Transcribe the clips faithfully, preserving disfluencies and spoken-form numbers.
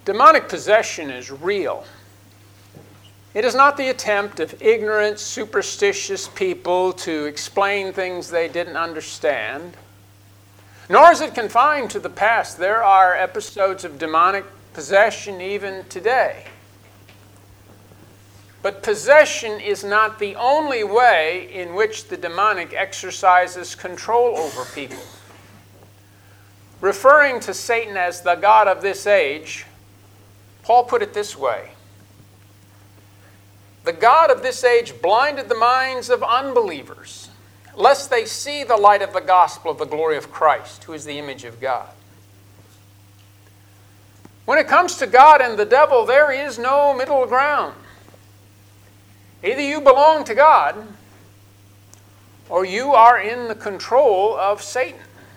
Demonic possession is real. It is not the attempt of ignorant, superstitious people to explain things they didn't understand, nor is it confined to the past. There are episodes of demonic possession even today. But possession is not the only way in which the demonic exercises control over people. Referring to Satan as the god of this age, Paul put it this way: the god of this age blinded the minds of unbelievers, lest they see the light of the gospel of the glory of Christ, who is the image of God. When it comes to God and the devil, there is no middle ground. Either you belong to God, or you are in the control of Satan.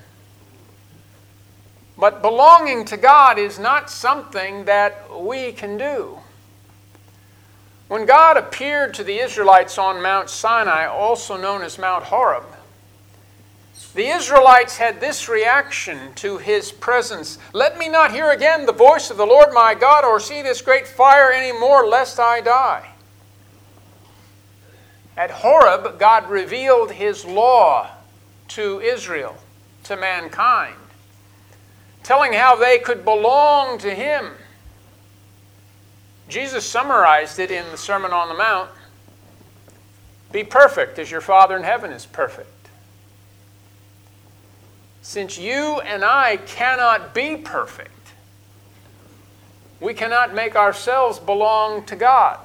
But belonging to God is not something that we can do. When God appeared to the Israelites on Mount Sinai, also known as Mount Horeb, the Israelites had this reaction to his presence: "Let me not hear again the voice of the Lord my God, or see this great fire any more, lest I die." At Horeb, God revealed his law to Israel, to mankind, telling how they could belong to him. Jesus summarized it in the Sermon on the Mount: "Be perfect as your Father in heaven is perfect." Since you and I cannot be perfect, we cannot make ourselves belong to God.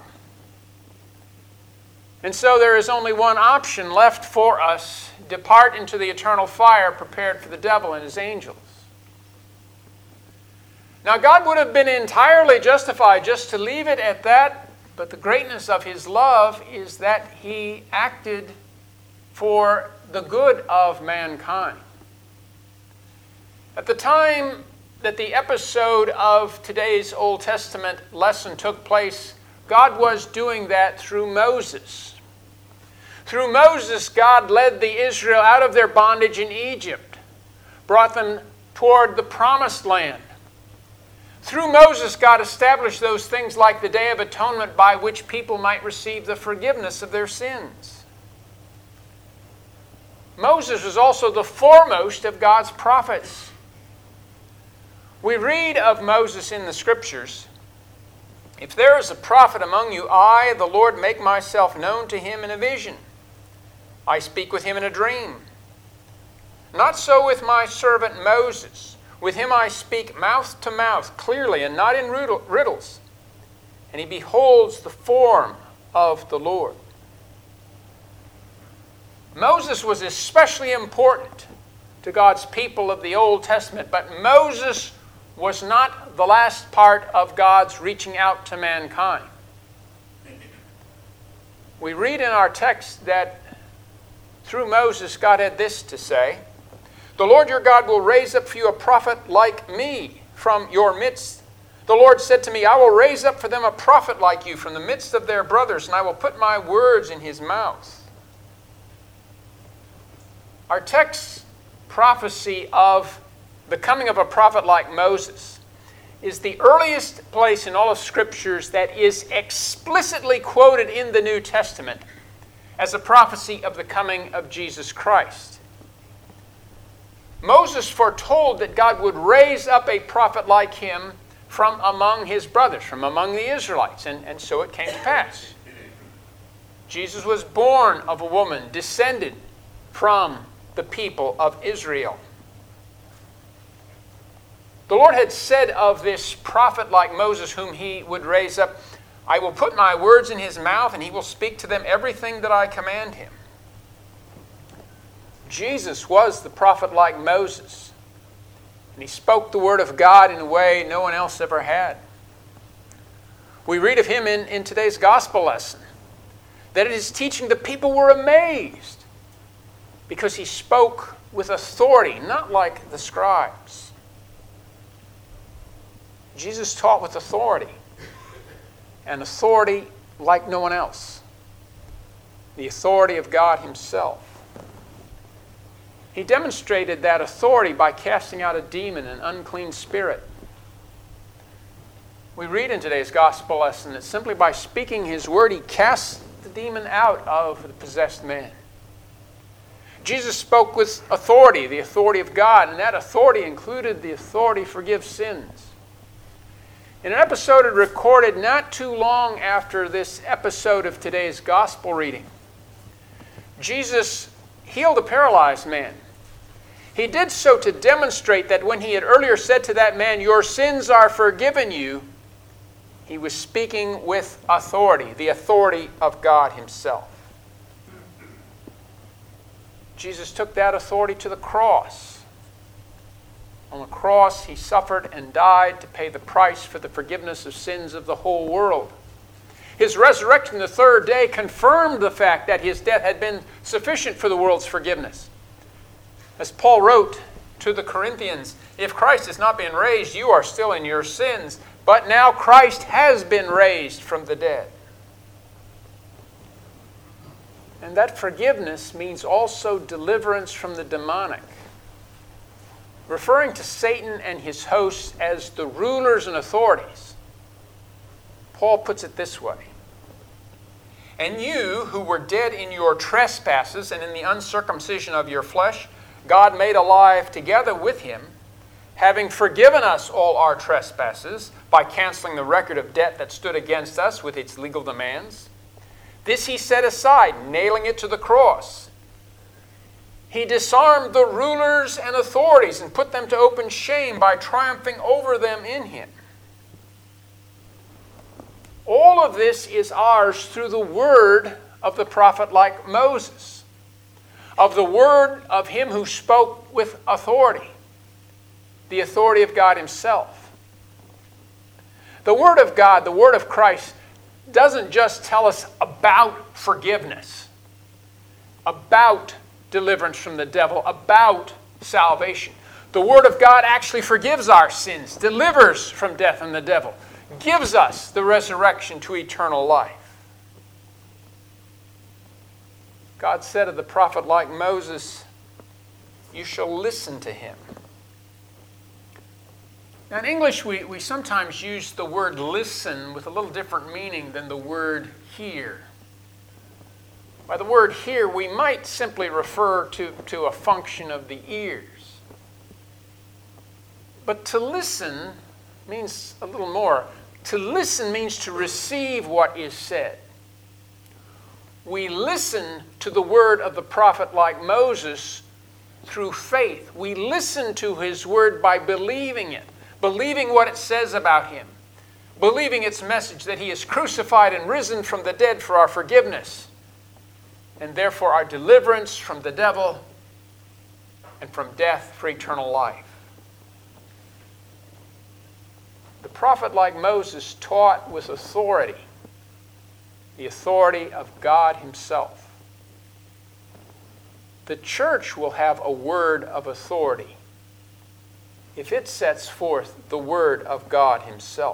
And so there is only one option left for us: depart into the eternal fire prepared for the devil and his angels. Now, God would have been entirely justified just to leave it at that, but the greatness of his love is that he acted for the good of mankind. At the time that the episode of today's Old Testament lesson took place, God was doing that through Moses. Through Moses, God led the Israel out of their bondage in Egypt, brought them toward the promised land. Through Moses, God established those things like the Day of Atonement by which people might receive the forgiveness of their sins. Moses was also the foremost of God's prophets. We read of Moses in the Scriptures: "If there is a prophet among you, I, the Lord, make myself known to him in a vision. I speak with him in a dream. Not so with my servant Moses. With him I speak mouth to mouth, clearly, and not in riddles. And he beholds the form of the Lord." Moses was especially important to God's people of the Old Testament, but Moses was not the last part of God's reaching out to mankind. We read in our text that through Moses, God had this to say: "The Lord your God will raise up for you a prophet like me from your midst. The Lord said to me, I will raise up for them a prophet like you from the midst of their brothers, and I will put my words in his mouth." Our text prophecy of the coming of a prophet like Moses is the earliest place in all of Scriptures that is explicitly quoted in the New Testament as a prophecy of the coming of Jesus Christ. Moses foretold that God would raise up a prophet like him from among his brothers, from among the Israelites, and, and so it came to pass. Jesus was born of a woman, descended from the people of Israel. The Lord had said of this prophet like Moses, whom he would raise up, "I will put my words in his mouth, and he will speak to them everything that I command him." Jesus was the prophet like Moses, and he spoke the word of God in a way no one else ever had. We read of him in, in today's gospel lesson, that in his teaching the people were amazed because he spoke with authority, not like the scribes. Jesus taught with authority, and authority like no one else, the authority of God himself. He demonstrated that authority by casting out a demon, an unclean spirit. We read in today's gospel lesson that simply by speaking his word, he casts the demon out of the possessed man. Jesus spoke with authority, the authority of God, and that authority included the authority to forgive sins. In an episode recorded not too long after this episode of today's gospel reading, Jesus healed a paralyzed man. He did so to demonstrate that when he had earlier said to that man, "Your sins are forgiven you," he was speaking with authority, the authority of God himself. Jesus took that authority to the cross. On the cross, he suffered and died to pay the price for the forgiveness of sins of the whole world. His resurrection the third day confirmed the fact that his death had been sufficient for the world's forgiveness. As Paul wrote to the Corinthians, "If Christ has not been raised, you are still in your sins, but now Christ has been raised from the dead." And that forgiveness means also deliverance from the demonic. Referring to Satan and his hosts as the rulers and authorities, Paul puts it this way: "And you who were dead in your trespasses and in the uncircumcision of your flesh, God made alive together with him, having forgiven us all our trespasses by canceling the record of debt that stood against us with its legal demands. This he set aside, nailing it to the cross. He disarmed the rulers and authorities and put them to open shame by triumphing over them in him." All of this is ours through the word of the prophet like Moses, of the word of him who spoke with authority, the authority of God himself. The word of God, the word of Christ, doesn't just tell us about forgiveness, about deliverance from the devil, about salvation. The Word of God actually forgives our sins, delivers from death and the devil, gives us the resurrection to eternal life. God said of the prophet like Moses, "You shall listen to him." Now in English, we, we sometimes use the word listen with a little different meaning than the word hear. By the word hear, we might simply refer to, to a function of the ears. But to listen means a little more. To listen means to receive what is said. We listen to the word of the prophet like Moses through faith. We listen to his word by believing it, believing what it says about him, believing its message that he is crucified and risen from the dead for our forgiveness, and therefore our deliverance from the devil and from death for eternal life. The prophet like Moses taught with authority, the authority of God himself. The church will have a word of authority if it sets forth the word of God himself.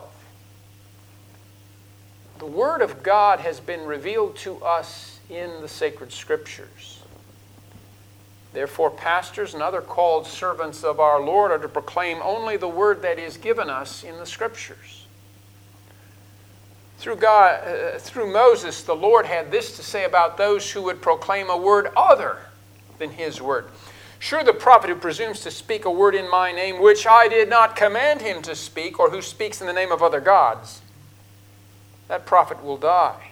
The word of God has been revealed to us in the sacred scriptures. Therefore, pastors and other called servants of our Lord are to proclaim only the word that is given us in the scriptures. Through God, uh, through Moses, the Lord had this to say about those who would proclaim a word other than his word. "Sure, the prophet who presumes to speak a word in my name, which I did not command him to speak, or who speaks in the name of other gods, that prophet will die."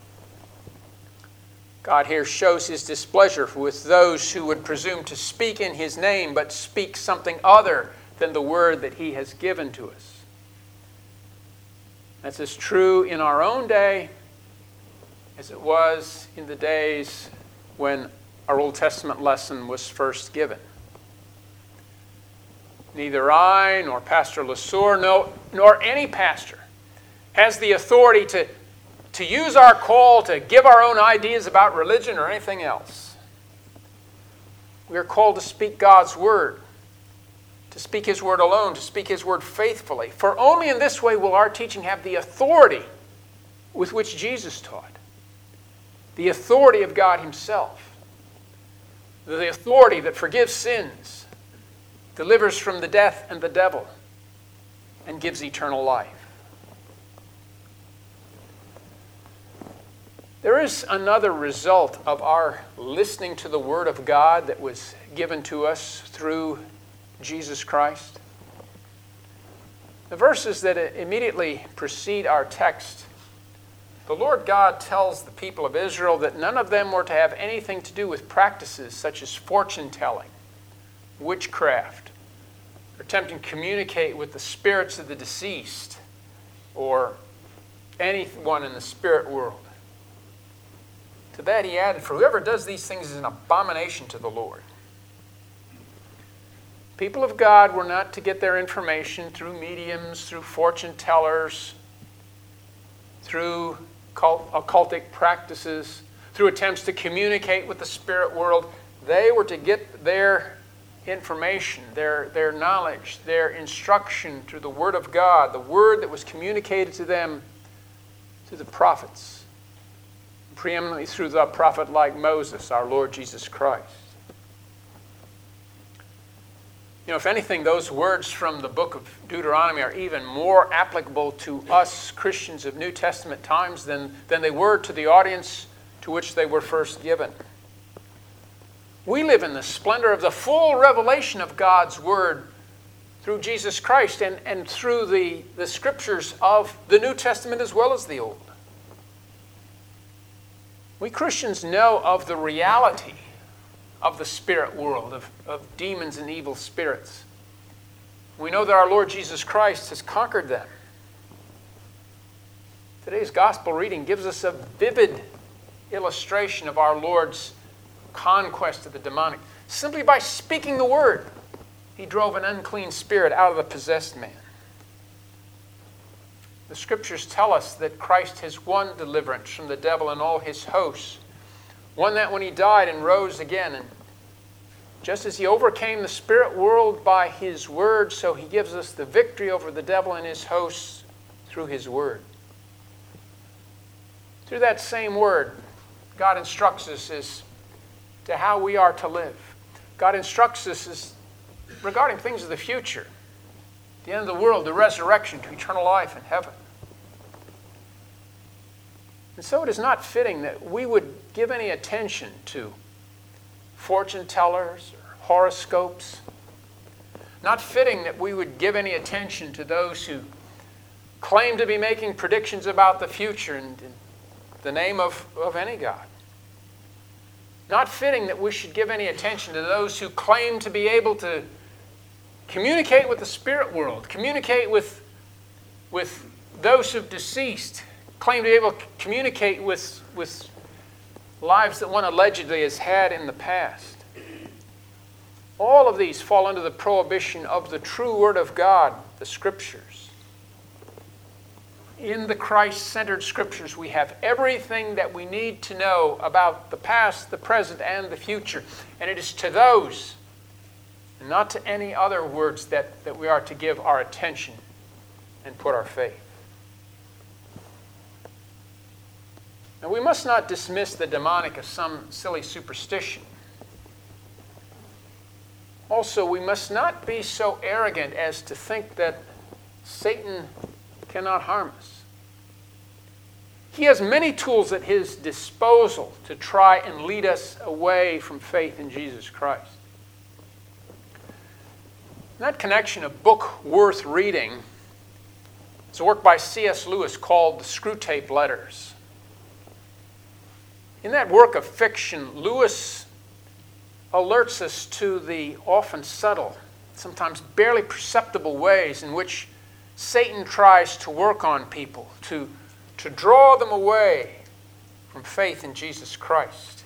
God here shows his displeasure with those who would presume to speak in his name, but speak something other than the word that he has given to us. That's as true in our own day as it was in the days when our Old Testament lesson was first given. Neither I nor Pastor LeSueur, no, nor any pastor has the authority to to use our call to give our own ideas about religion or anything else. We are called to speak God's word, to speak his word alone, to speak his word faithfully. For only in this way will our teaching have the authority with which Jesus taught, the authority of God himself, the authority that forgives sins, delivers from the death and the devil, and gives eternal life. There is another result of our listening to the Word of God that was given to us through Jesus Christ. The verses that immediately precede our text, the Lord God tells the people of Israel that none of them were to have anything to do with practices such as fortune-telling, witchcraft, or attempting to communicate with the spirits of the deceased, or anyone in the spirit world. To that he added, for whoever does these things is an abomination to the Lord. People of God were not to get their information through mediums, through fortune tellers, through cult, occultic practices, through attempts to communicate with the spirit world. They were to get their information, their, their knowledge, their instruction through the Word of God, the Word that was communicated to them through the prophets, preeminently through the prophet like Moses, our Lord Jesus Christ. You know, if anything, those words from the book of Deuteronomy are even more applicable to us Christians of New Testament times than, than they were to the audience to which they were first given. We live in the splendor of the full revelation of God's Word through Jesus Christ and, and through the, the scriptures of the New Testament as well as the Old. We Christians know of the reality of the spirit world, of, of demons and evil spirits. We know that our Lord Jesus Christ has conquered them. Today's gospel reading gives us a vivid illustration of our Lord's conquest of the demonic. Simply by speaking the word, he drove an unclean spirit out of the possessed man. The scriptures tell us that Christ has won deliverance from the devil and all his hosts. Won that when he died and rose again. And just as he overcame the spirit world by his word, so he gives us the victory over the devil and his hosts through his word. Through that same word, God instructs us as to how we are to live. God instructs us as regarding things of the future, the end of the world, the resurrection to eternal life in heaven. And so it is not fitting that we would give any attention to fortune tellers or horoscopes. Not fitting that we would give any attention to those who claim to be making predictions about the future in, in the name of, of any God. Not fitting that we should give any attention to those who claim to be able to communicate with the spirit world, communicate with, with those who've deceased, claim to be able to communicate with, with lives that one allegedly has had in the past. All of these fall under the prohibition of the true Word of God, the Scriptures. In the Christ-centered Scriptures, we have everything that we need to know about the past, the present, and the future. And it is to those, and not to any other words, that, that we are to give our attention and put our faith. Now, we must not dismiss the demonic as some silly superstition. Also, we must not be so arrogant as to think that Satan cannot harm us. He has many tools at his disposal to try and lead us away from faith in Jesus Christ. In that connection, a book worth reading is a work by C S Lewis called The Screwtape Letters. In that work of fiction, Lewis alerts us to the often subtle, sometimes barely perceptible ways in which Satan tries to work on people, to, to draw them away from faith in Jesus Christ.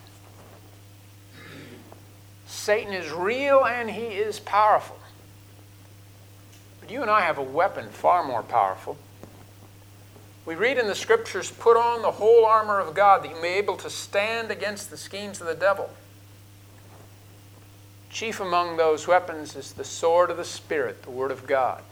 Satan is real and he is powerful. But you and I have a weapon far more powerful. We read in the Scriptures, put on the whole armor of God that you may be able to stand against the schemes of the devil. Chief among those weapons is the sword of the Spirit, the Word of God.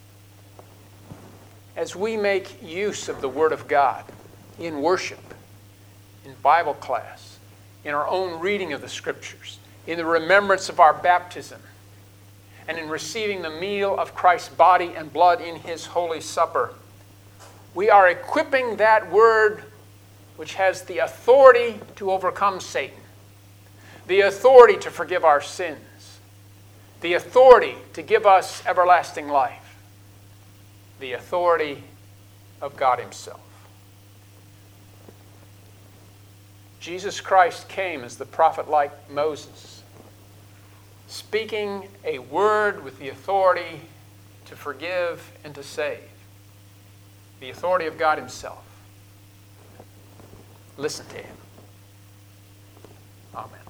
As we make use of the Word of God in worship, in Bible class, in our own reading of the Scriptures, in the remembrance of our baptism, and in receiving the meal of Christ's body and blood in His holy supper, we are equipping that Word which has the authority to overcome Satan, the authority to forgive our sins, the authority to give us everlasting life, the authority of God himself. Jesus Christ came as the prophet like Moses, speaking a word with the authority to forgive and to save, the authority of God himself. Listen to him. Amen.